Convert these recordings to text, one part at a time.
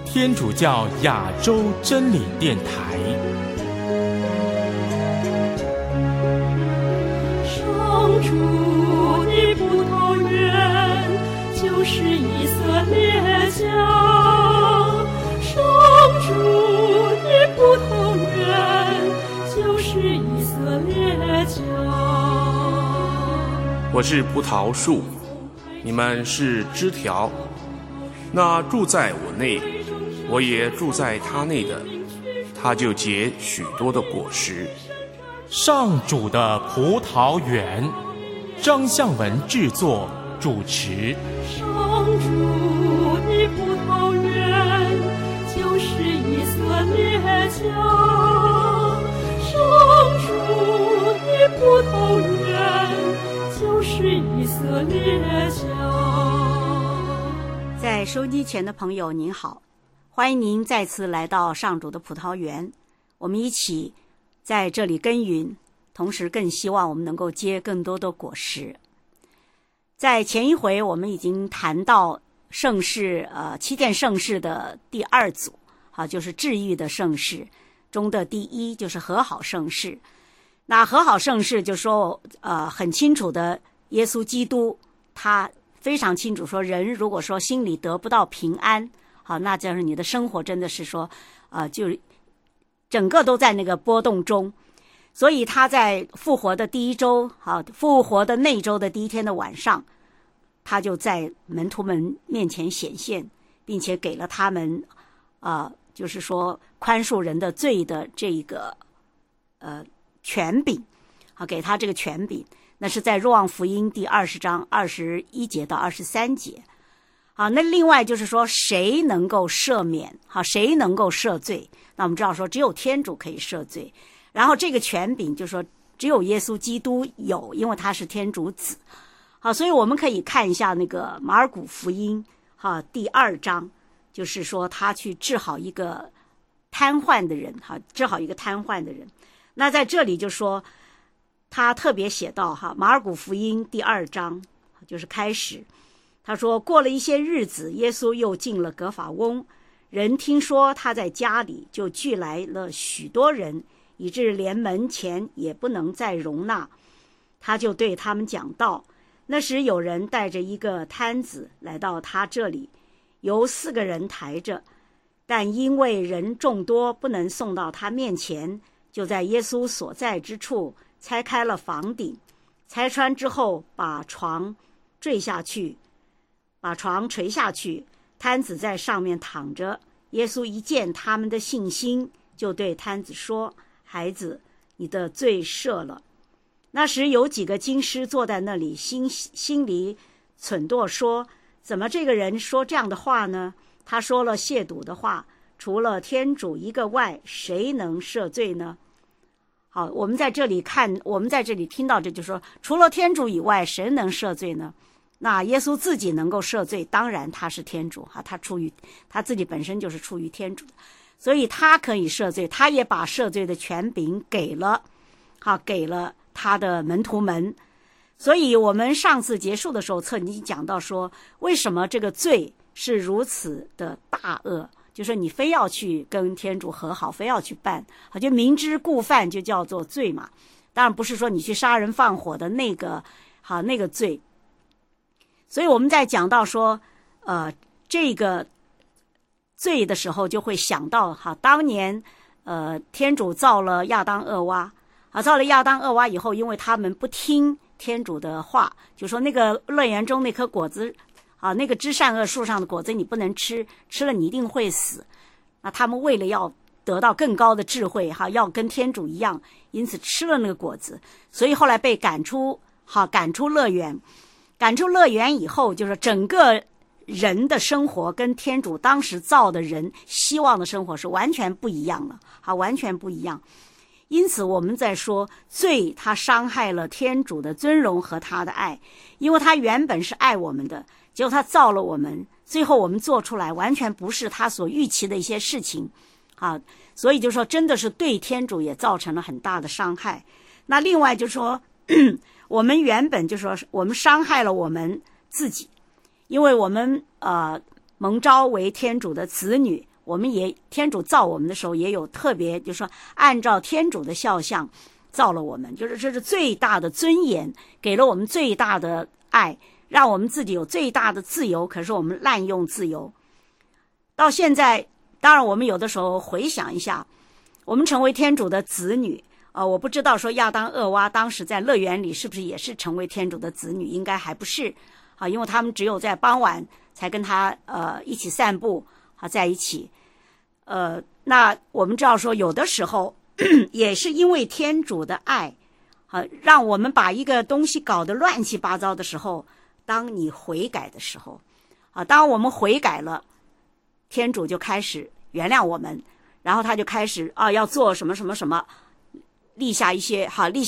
天主教亚洲真理电台。 上主的葡萄园就是以色列家，上主的葡萄园就是以色列家。 我是葡萄树，你们是枝条。那住在我内，我也住在他内的，他就结许多的果实。 上主的葡萄园，张向文制作主持。 上主的葡萄园就是以色列家，上主的葡萄园就是以色列家。 在收机前的朋友您好，欢迎您再次来到上主的葡萄园，我们一起在这里耕耘，同时更希望我们能够结更多的果实。在前一回我们已经谈到圣事7件圣事的第二组，就是治愈的圣事中的第一，就是和好圣事。那和好圣事就说很清楚的，耶稣基督他非常清楚说，人如果说心里得不到平安，好，那就是你的生活真的是说就整个都在那个波动中。所以他在复活的第一周，复活的那周的第一天的晚上，他就在门徒们面前显现，并且给了他们就是说宽恕人的罪的这个权柄，给他这个权柄。那是在若望福音第20章21节到23节。好，那另外就是说谁能够赦免，谁能够赦罪？那我们知道说只有天主可以赦罪，然后这个权柄就是说只有耶稣基督有，因为他是天主子。好，所以我们可以看一下那个马尔谷福音第2章，就是说他去治好一个瘫痪的人，治好一个瘫痪的人。那在这里就说他特别写到马尔谷福音第2章就是开始，他说过了一些日子，耶稣又进了葛法翁，人听说他在家里，就聚来了许多人，以致连门前也不能再容纳。他就对他们讲道。那时有人带着一个摊子来到他这里，由4个人抬着，但因为人众多，不能送到他面前，就在耶稣所在之处拆开了房顶，拆穿之后把床坠下去，把床垂下去，摊子在上面躺着。耶稣一见他们的信心，就对摊子说：孩子，你的罪赦了。那时有几个经师坐在那里，心里忖度说：怎么这个人说这样的话呢？他说了亵渎的话，除了天主一个外，谁能赦罪呢？好，我们在这里听到这就说，除了天主以外，谁能赦罪呢？那耶稣自己能够赦罪，当然他是天主，他自己本身就是出于天主的，所以他可以赦罪，他也把赦罪的权柄给了他的门徒们。所以我们上次结束的时候曾经讲到说，为什么这个罪是如此的大恶，就是你非要去跟天主和好，非要去办，就明知故犯就叫做罪嘛。当然不是说你去杀人放火的那个罪。所以我们在讲到说这个罪的时候，就会想到当年天主造了亚当厄娃，造了亚当厄娃以后，因为他们不听天主的话，就说那个乐园中那颗果子那个知善恶树上的果子你不能吃，吃了你一定会死。那他们为了要得到更高的智慧要跟天主一样，因此吃了那个果子，所以后来被赶出乐园。赶出乐园以后，就是整个人的生活跟天主当时造的人希望的生活是完全不一样了，完全不一样。因此我们在说罪，它伤害了天主的尊荣和他的爱，因为他原本是爱我们的，结果他造了我们，最后我们做出来完全不是他所预期的一些事情所以就说真的是对天主也造成了很大的伤害。那另外就说我们原本就说我们伤害了我们自己，因为我们蒙召为天主的子女， 我们也天主造我们的时候也有特别，就是说按照天主的肖像造了我们，就是这是最大的尊严，给了我们最大的爱，让我们自己有最大的自由。可是我们滥用自由，到现在，当然我们有的时候回想一下，我们成为天主的子女，我不知道说亚当厄娃当时在乐园里是不是也是成为天主的子女，应该还不是啊，因为他们只有在傍晚才跟他一起散步啊，在一起。那我们知道说有的时候也是因为天主的爱让我们把一个东西搞得乱七八糟的时候，当你悔改的时候当我们悔改了，天主就开始原谅我们，然后他就开始要做什么什么什么，立下一些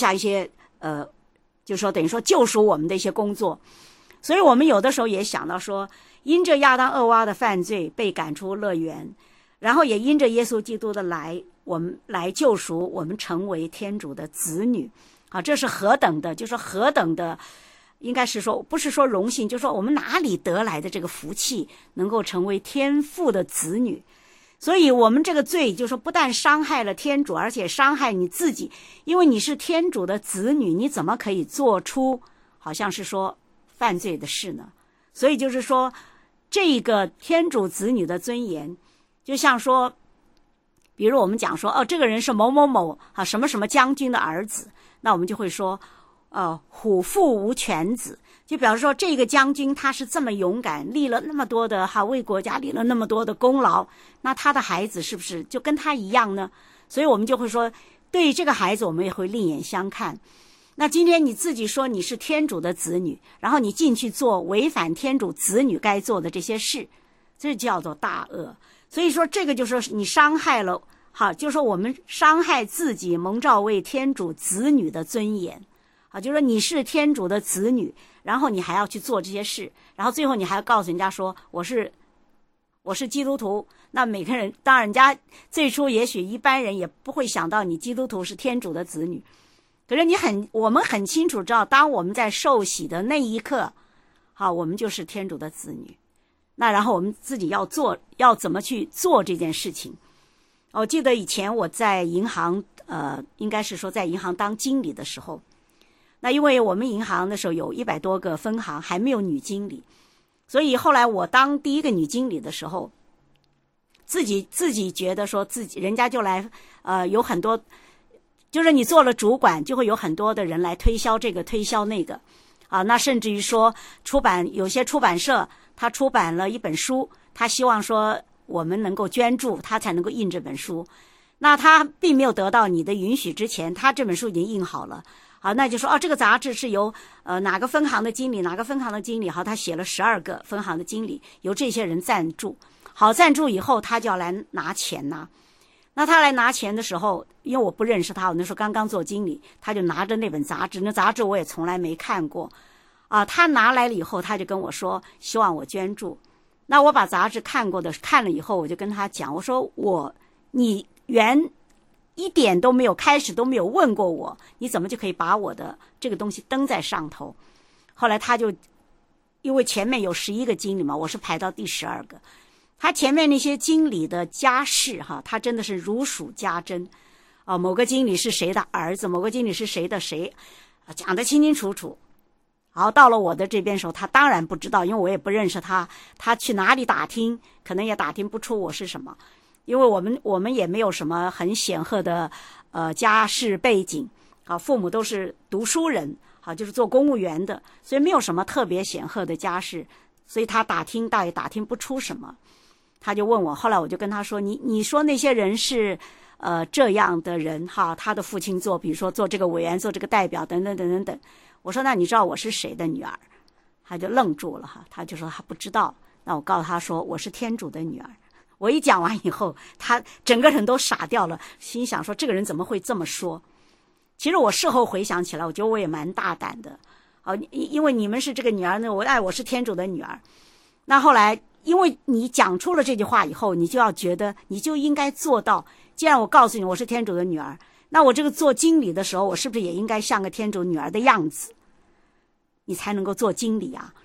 就说等于说救赎我们的一些工作。所以我们有的时候也想到说，因着亚当厄娃的犯罪被赶出乐园，然后也因着耶稣基督的来，我们来救赎我们，成为天主的子女这是何等的，就是何等的，应该是说不是说荣幸，就是说我们哪里得来的这个福气，能够成为天父的子女。所以我们这个罪就是说不但伤害了天主，而且伤害你自己，因为你是天主的子女，你怎么可以做出好像是说犯罪的事呢？所以就是说这个天主子女的尊严，就像说比如我们讲说这个人是某某某什么什么将军的儿子，那我们就会说虎父无犬子，就表示说这个将军他是这么勇敢，立了那么多的为国家立了那么多的功劳，那他的孩子是不是就跟他一样呢？所以我们就会说对这个孩子我们也会另眼相看。那今天你自己说你是天主的子女，然后你进去做违反天主子女该做的这些事，这叫做大恶。所以说这个就是说你伤害了就是说我们伤害自己蒙召为天主子女的尊严就是说你是天主的子女，然后你还要去做这些事，然后最后你还要告诉人家说我是基督徒。那每个人当然人家最初也许一般人也不会想到你基督徒是天主的子女，可是我们很清楚知道，当我们在受洗的那一刻我们就是天主的子女。那然后我们自己要怎么去做这件事情。我记得以前我在银行应该是说在银行当经理的时候，那因为我们银行的时候有100多个分行，还没有女经理，所以后来我当第一个女经理的时候，自己觉得说人家就来有很多，就是你做了主管就会有很多的人来推销这个推销那个那甚至于说有些出版社他出版了一本书，他希望说我们能够捐助他才能够印这本书，那他并没有得到你的允许之前，他这本书已经印好了那就说这个杂志是由哪个分行的经理哪个分行的经理他写了12个分行的经理，由这些人赞助，赞助以后他就要来拿钱那他来拿钱的时候，因为我不认识他，我那时候刚刚做经理，他就拿着那本杂志，那杂志我也从来没看过他拿来了以后，他就跟我说希望我捐助。那我把杂志看了以后，我就跟他讲，我说你一点都没有，开始都没有问过我，你怎么就可以把我的这个东西登在上头？后来他就因为前面有11个经理嘛，我是排到第12个，他前面那些经理的家世他真的是如数家珍某个经理是谁的儿子，某个经理是谁的谁，讲得清清楚楚。好，到了我的这边时候，他当然不知道，因为我也不认识他，他去哪里打听，可能也打听不出我是什么，因为我们也没有什么很显赫的家世背景父母都是读书人就是做公务员的，所以没有什么特别显赫的家世，所以他打听倒也打听不出什么。他就问我，后来我就跟他说，你说那些人是这样的人他的父亲比如说做这个委员，做这个代表等等等等等。我说那你知道我是谁的女儿？他就愣住了他就说他不知道。那我告诉他说我是天主的女儿。我一讲完以后，他整个人都傻掉了，心想说这个人怎么会这么说？其实我事后回想起来，我觉得我也蛮大胆的因为你们是这个女儿呢，我是天主的女儿。那后来因为你讲出了这句话以后，你就要觉得你就应该做到，既然我告诉你我是天主的女儿，那我这个做经理的时候，我是不是也应该像个天主女儿的样子，你才能够做经理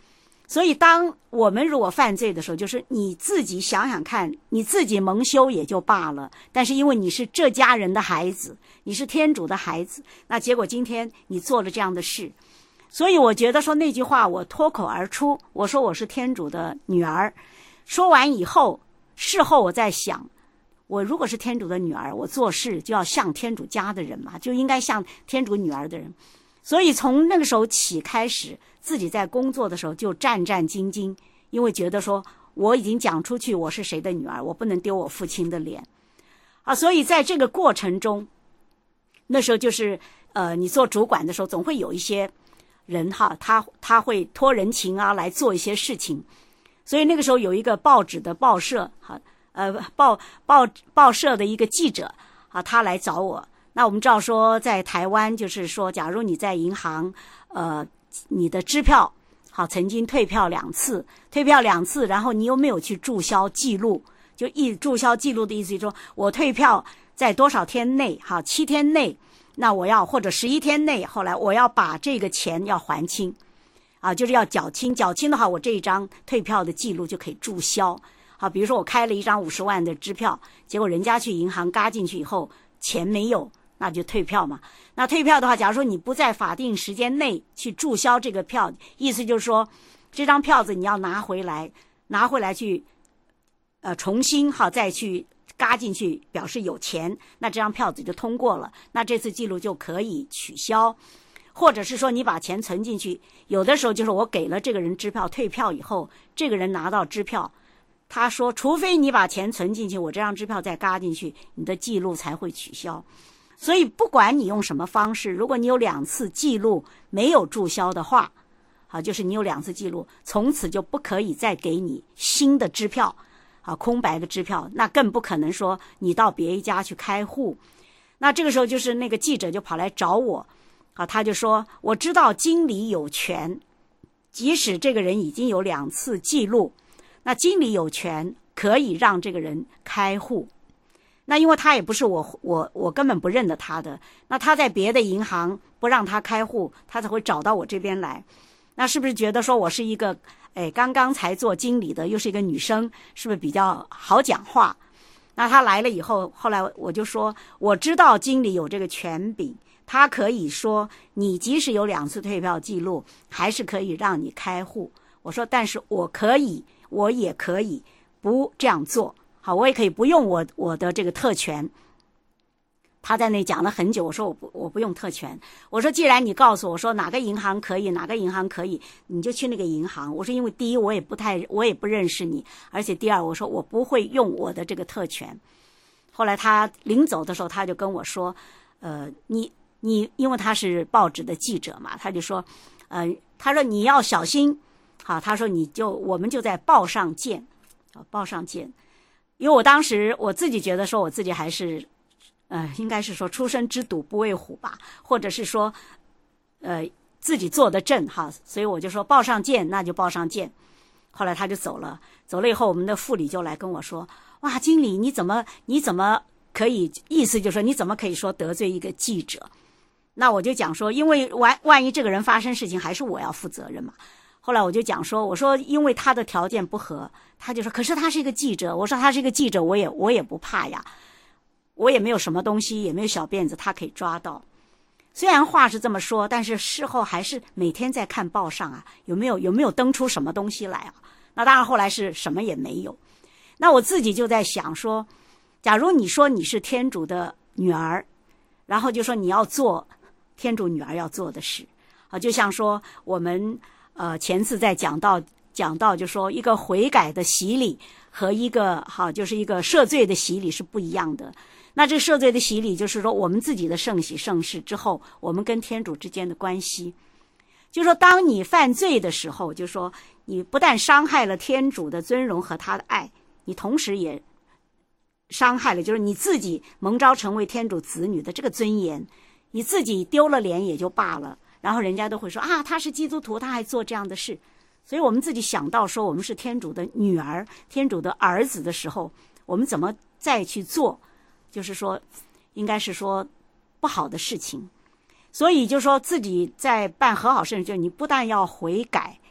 所以当我们如果犯罪的时候，就是你自己想想看，你自己蒙羞也就罢了，但是因为你是这家人的孩子，你是天主的孩子，那结果今天你做了这样的事。所以我觉得说那句话我脱口而出，我说我是天主的女儿。说完以后，事后我在想，我如果是天主的女儿，我做事就要像天主家的人嘛，就应该像天主女儿的人。所以从那个时候起开始，自己在工作的时候就战战兢兢，因为觉得说我已经讲出去我是谁的女儿，我不能丢我父亲的脸啊。所以在这个过程中，那时候就是你做主管的时候，总会有一些人哈，他会托人情啊来做一些事情。所以那个时候有一个报纸的报社哈，报社的一个记者啊，他来找我。那我们知道说在台湾就是说，假如你在银行你的支票好曾经退票2次，然后你又没有去注销记录，就注销记录的意思就是说我退票在多少天内好7天内，那我要或者11天内，后来我要把这个钱要还清啊，就是要缴清的话，我这一张退票的记录就可以注销。好，比如说我开了一张50万的支票，结果人家去银行嘎进去以后钱没有，那就退票嘛。那退票的话，假如说你不在法定时间内去注销这个票，意思就是说这张票子你要拿回来去重新好再去嘎进去表示有钱，那这张票子就通过了，那这次记录就可以取消。或者是说你把钱存进去，有的时候就是我给了这个人支票，退票以后这个人拿到支票，他说除非你把钱存进去，我这张支票再嘎进去，你的记录才会取消。所以不管你用什么方式，如果你有2次记录没有注销的话，好，就是你有2次记录，从此就不可以再给你新的支票，好，空白的支票，那更不可能说你到别一家去开户。那这个时候就是那个记者就跑来找我，好，他就说我知道经理有权，即使这个人已经有2次记录，那经理有权可以让这个人开户。那因为他也不是我根本不认得他的，那他在别的银行不让他开户，他才会找到我这边来。那是不是觉得说我是一个刚刚才做经理的，又是一个女生，是不是比较好讲话？那他来了以后，后来我就说我知道经理有这个权柄，他可以说你即使有2次退票记录，还是可以让你开户。我说但是我也可以不这样做，好，我也可以不用我的这个特权。他在那讲了很久，我说我不用特权。我说既然你告诉我说哪个银行可以，哪个银行可以，你就去那个银行。我说因为第一我也不认识你，而且第二我说我不会用我的这个特权。后来他临走的时候他就跟我说你因为他是报纸的记者嘛，他就说他说你要小心，好，他说我们就在报上见，报上见。因为我当时我自己觉得说我自己还是应该是说出生之犊不畏虎吧，或者是说自己做的正哈，所以我就说报上见，那就报上见。后来他就走了以后，我们的副理就来跟我说，哇，经理你怎么可以，意思就是说你怎么可以说得罪一个记者？那我就讲说，因为万一这个人发生事情还是我要负责任嘛。后来我就讲说，我说因为他的条件不合，他就说可是他是一个记者。我说他是一个记者，我也不怕呀，我也没有什么东西，也没有小辫子他可以抓到。虽然话是这么说，但是事后还是每天在看报上啊，有没有登出什么东西来啊？那当然后来是什么也没有。那我自己就在想说，假如你说你是天主的女儿，然后就说你要做天主女儿要做的事啊，就像说我们前次在讲到就说一个悔改的洗礼和一个就是一个赦罪的洗礼是不一样的。那这赦罪的洗礼就是说我们自己的圣洗圣事之后，我们跟天主之间的关系，就是说当你犯罪的时候，就是说你不但伤害了天主的尊荣和他的爱，你同时也伤害了就是你自己蒙召成为天主子女的这个尊严，你自己丢了脸也就罢了，然后人家都会说啊，他是基督徒，他还做这样的事。所以我们自己想到说我们是天主的女儿，天主的儿子的时候，我们怎么再去做，就是说应该是说不好的事情。所以就说自己在办和好圣事，就你不但要悔改，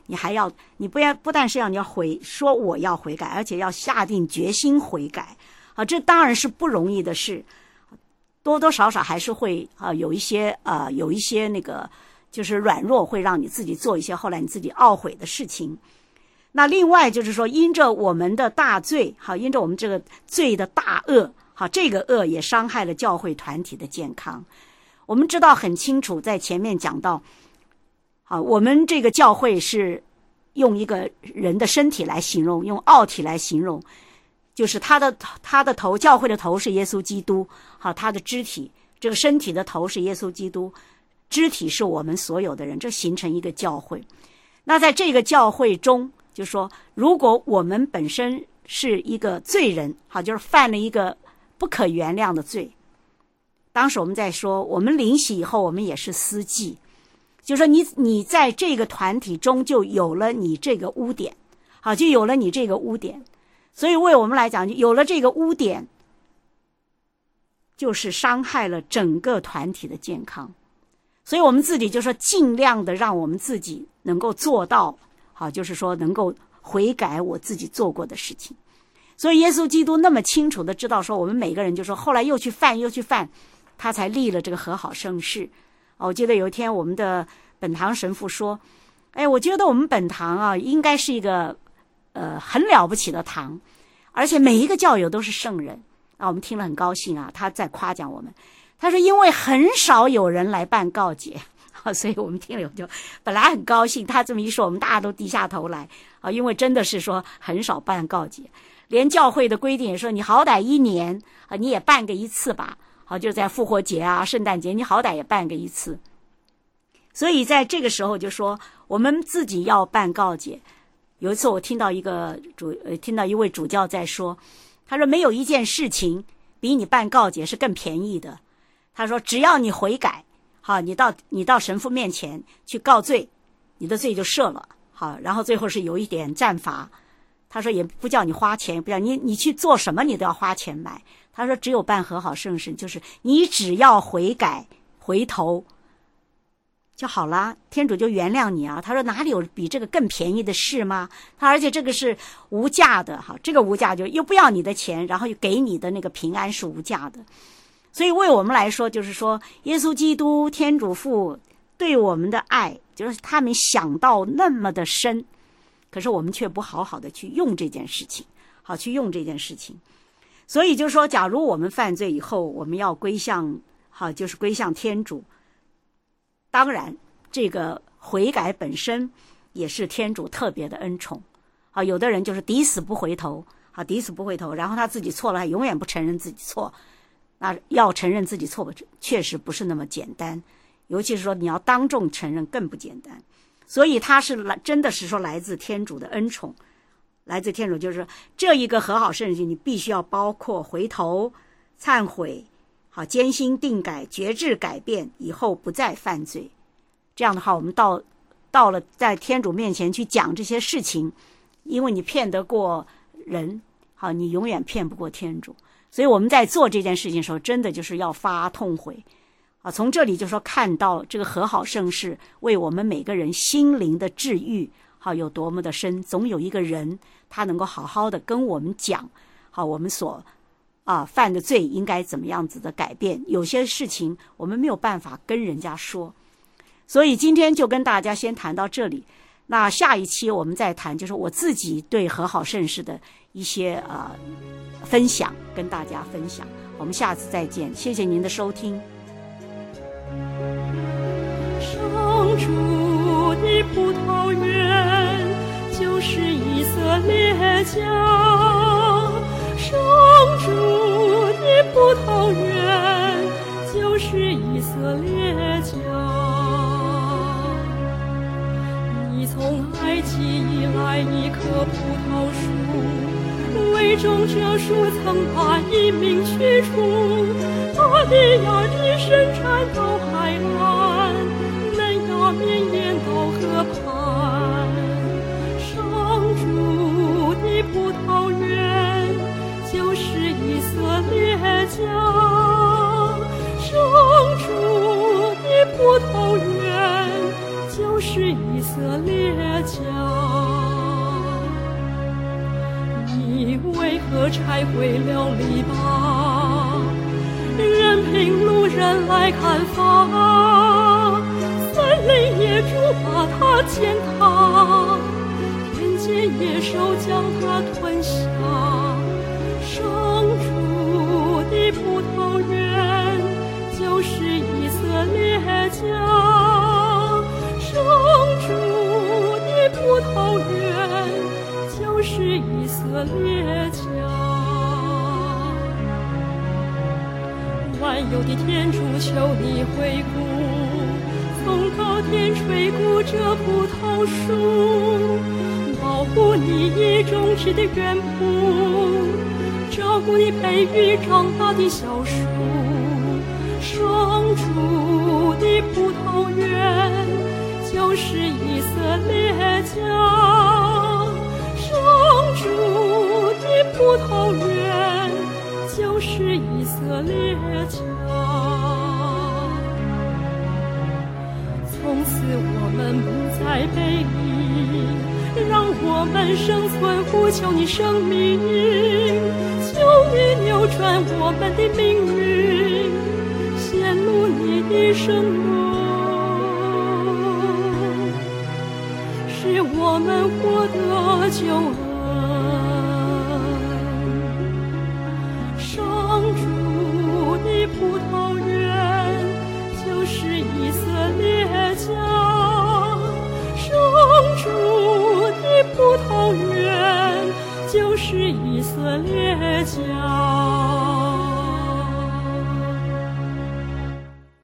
你不但是你要说我要悔改，而且要下定决心悔改啊，这当然是不容易的事，多多少少还是会有一些那个就是软弱，会让你自己做一些后来你自己懊悔的事情。那另外就是说，因着我们的大罪，因着我们这个罪的大恶，这个恶也伤害了教会团体的健康。我们知道很清楚，在前面讲到，我们这个教会是用一个人的身体来形容，用奥体来形容，就是他的头，教会的头是耶稣基督，他的肢体，这个身体的头是耶稣基督，肢体是我们所有的人，这形成一个教会。那在这个教会中，就是说，如果我们本身是一个罪人，就是犯了一个不可原谅的罪。当时我们在说，我们领洗以后，我们也是司祭，就是说你在这个团体中就有了你这个污点，就有了你这个污点。所以为我们来讲，有了这个污点，就是伤害了整个团体的健康。所以我们自己就说，尽量的让我们自己能够做到，就是说能够悔改我自己做过的事情。所以耶稣基督那么清楚的知道说，我们每个人就说后来又去犯，他才立了这个和好圣事。我记得有一天我们的本堂神父说，我觉得我们本堂应该是一个很了不起的堂，而且每一个教友都是圣人。我们听了很高兴他在夸奖我们。他说因为很少有人来办告解，所以我们听了就本来很高兴，他这么一说，我们大家都低下头来因为真的是说很少办告解，连教会的规定也说，你好歹一年你也办个一次吧，就是在复活节圣诞节，你好歹也办个一次。所以在这个时候就说我们自己要办告解。有一次我听到一位主教在说，他说没有一件事比你办告解是更便宜的。他说只要你悔改，你到神父面前去告罪，你的罪就赦了，然后最后是有一点战罚。他说也不叫你花钱，不叫你去做什么你都要花钱买。他说只有办和好圣事，就是你只要悔改回头就好啦，天主就原谅你他说哪里有比这个更便宜的事吗？而且这个是无价的，这个无价就又不要你的钱，然后又给你的那个平安是无价的。所以为我们来说，就是说耶稣基督天主父对我们的爱，就是他们想到那么的深，可是我们却不好好的去用这件事情，去用这件事情。所以就是说，假如我们犯罪以后，我们要归向就是归向天主。当然这个悔改本身也是天主特别的恩宠。有的人就是抵死不回头，然后他自己错了，他永远不承认自己错。那要承认自己错确实不是那么简单，尤其是说你要当众承认更不简单。所以他是真的是说来自天主的恩宠，来自天主就是这一个和好圣事，你必须要包括回头、忏悔、艰辛定改、决志改变，以后不再犯罪。这样的话，我们到了在天主面前去讲这些事情，因为你骗得过人，你永远骗不过天主。所以我们在做这件事情的时候，真的就是要发痛悔从这里就说看到这个和好圣事为我们每个人心灵的治愈有多么的深。总有一个人他能够好好的跟我们讲我们所犯的罪应该怎么样子的改变。有些事情我们没有办法跟人家说，所以今天就跟大家先谈到这里。那下一期我们再谈，就是我自己对和好圣事的一些分享，跟大家分享。我们下次再见，谢谢您的收听。 上主的葡萄园就是以色列家，上主的葡萄园就是以色列家。你从埃及以来一棵葡萄树，为种这树曾把一名驱除，把利亚的深山到海岸，嫩芽绵延到河畔。上主的葡萄园就是以色列家，上主的葡萄园就是以色列家。你为何拆毁了篱笆，任凭路人来砍伐？森林野猪把它践踏，田间野兽将它吞下。上主的葡萄园就是以色列家，上主的葡萄园就是以色列家。万有的天主，求你回顾，从高天垂顾这葡萄树，保护你已种植的园圃，照顾你培育长大的小树。上主的葡萄园就是以色列家，上主的葡萄园就是以色列家。从此我们不再背离，让我们生存呼求你生命，求你扭转我们的命运，显露你的圣容，使我们获得救恩。